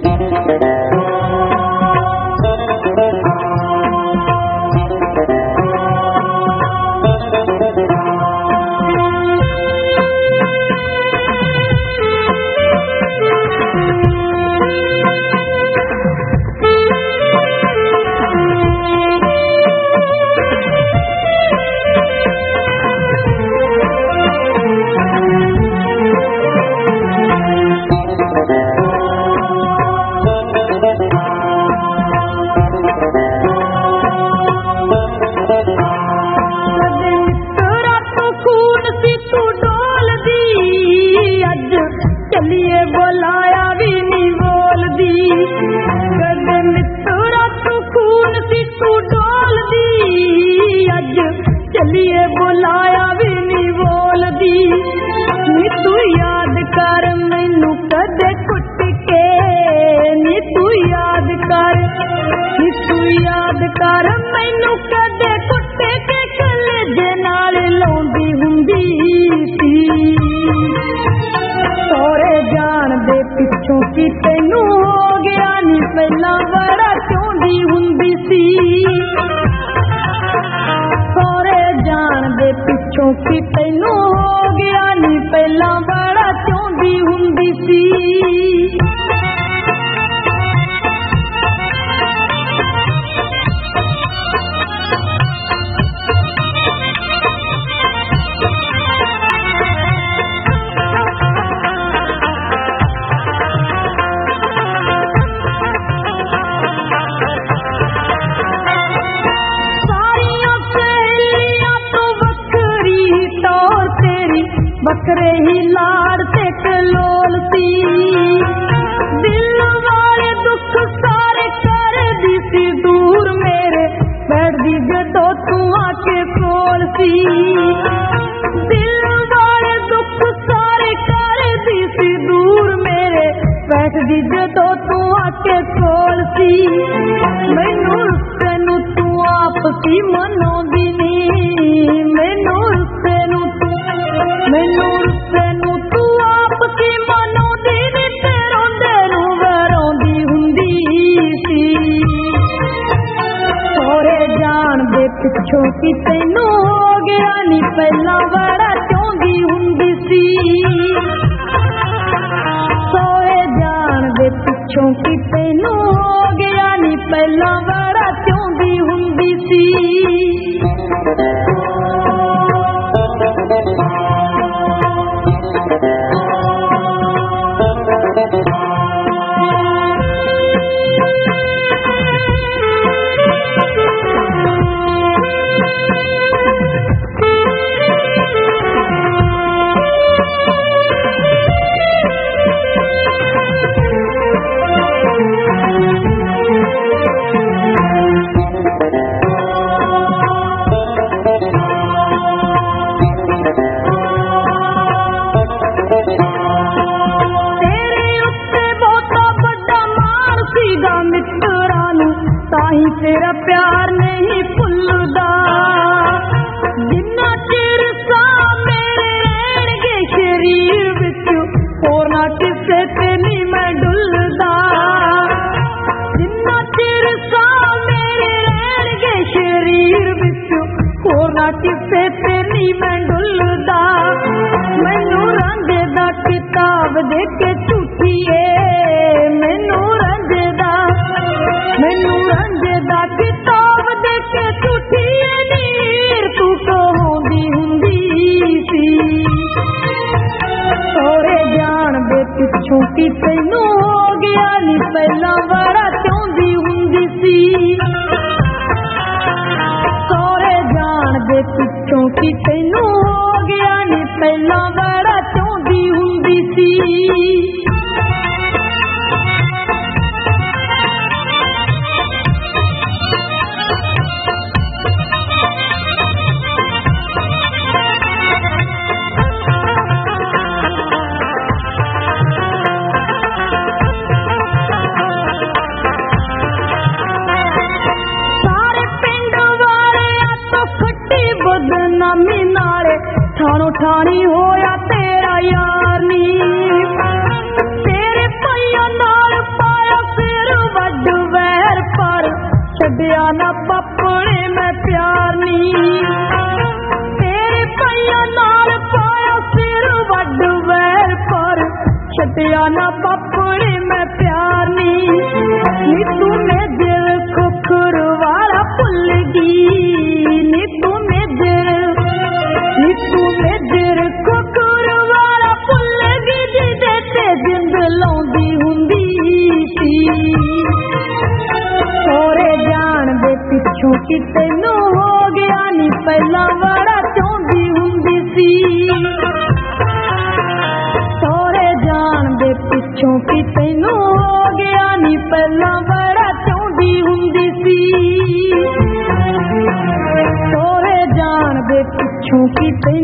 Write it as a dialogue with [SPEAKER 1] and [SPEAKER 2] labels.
[SPEAKER 1] कि तैनू हो गया नी पहला बड़ा चाहती हुंदी सी सोरे जान दे पिछों कि तैनू हो गया नी पहला बड़ा चाहती हुंदी सी बकरे ही लाड़ से कलोल सी दिल वाले दुख सारे कर दी सी दूर मेरे बैठ दी जदों तू आके कोल सी दिल वाले दुख सारे कर दी सी दूर मेरे बैठ दी जदों तू आके कोल सी मैनू तेनू तू आप सी मनोंदी नी मैनू तेनू तू आप की मनोंदी नी ते रोंदे नू वरोंदी हुंदी सी सोरे जान दे पिछों कि तैनू हो गया नी पहला बड़ा चाहती हुंदी सी सोरे जान दे पिछों कि तैनू हो गया नी पहला बड़ा चाहती हुंदी सी तेरा प्यार नहीं भुलदा जिन्ना चिर सा मेरे रहणगे शरीर विच होर ना किसे ते नहीं मैं डुलदा जिन्ना चिर सा मेरे रहणगे शरीर विच होर ना किसे ते नहीं मैं डुलदा मैनू रंग दा किताब दे के झूठीए मैनू रंग दा किताब दे के झूठी नीर तू कहोंदी हुंदी सी सोरे जान दे पिछों कि तैनू हो गया नी पहला बड़ा चाहती हुंदी सी सोरे जान दे पिछों कि तैनू हो गया नी पहला बड़ा चाहती हुंदी सी ठाणो ठाणी होया तेरा यार नी तेरे पइयां नाल पाया ਪਿੱਛੋਂ ਕਿ ਤੈਨੂੰ ਹੋ ਗਿਆ ਨੀ ਪਹਿਲਾਂ ਬੜਾ ਚਾਹੁੰਦੀ ਹੁੰਦੀ ਸੀ ਸਹੁਰੇ ਜਾਣ ਦੇ ਪਿੱਛੋਂ ਕਿ ਤੈਨੂੰ ਹੋ ਗਿਆ ਨੀ ਪਹਿਲਾਂ ਬੜਾ ਚਾਹੁੰਦੀ ਹੁੰਦੀ ਸੀ ਸਹੁਰੇ ਜਾਣ ਦੇ ਪਿੱਛੋਂ ਕਿ ਤੈਨੂੰ